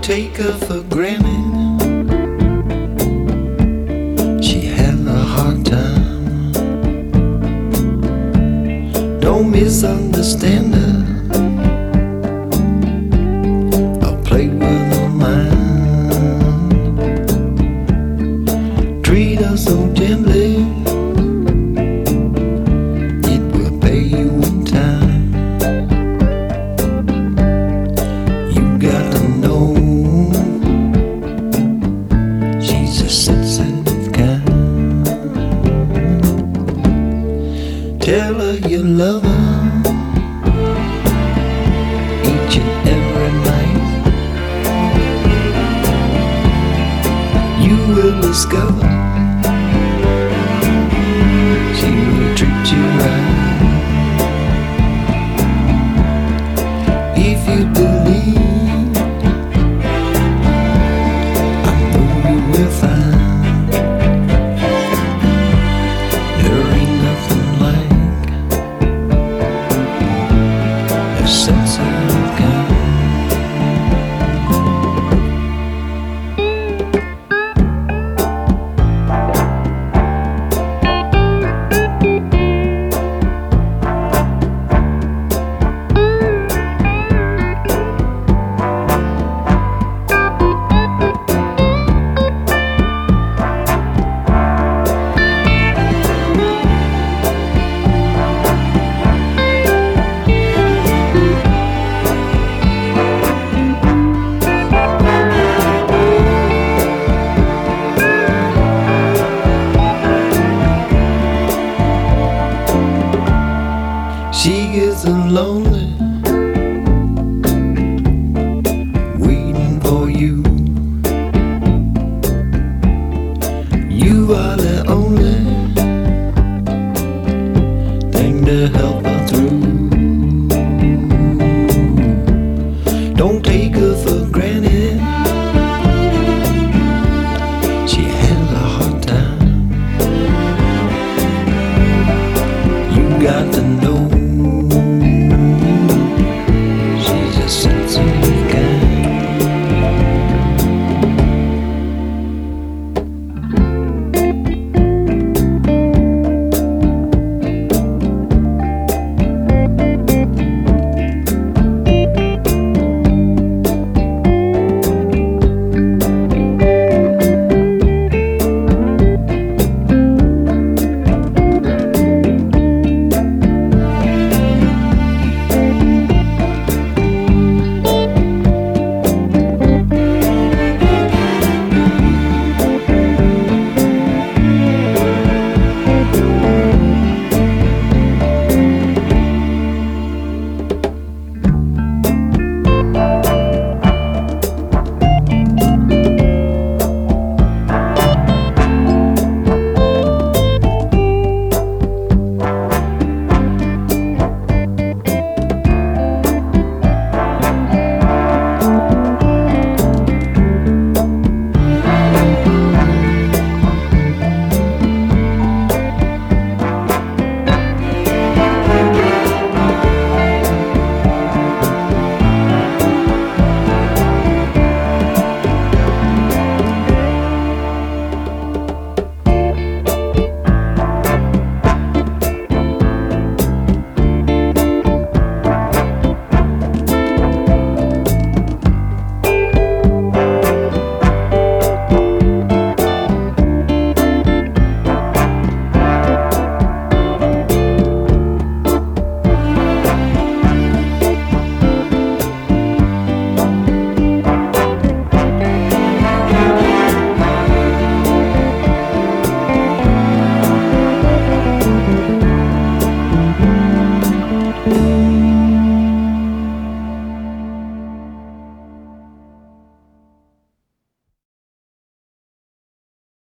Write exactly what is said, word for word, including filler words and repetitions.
take her for granted. She had a hard time. Don't misunderstand her. I played with her mind. Treat her so gently. It will pay you in time. You gotta know she's a sensitive kind. Tell her you love her each and every night. You will discover she will treat you right. If you believe, I know you will find there ain't nothing like a sensitive kind. She gets lonely, waiting for you. You are the only thing to help her.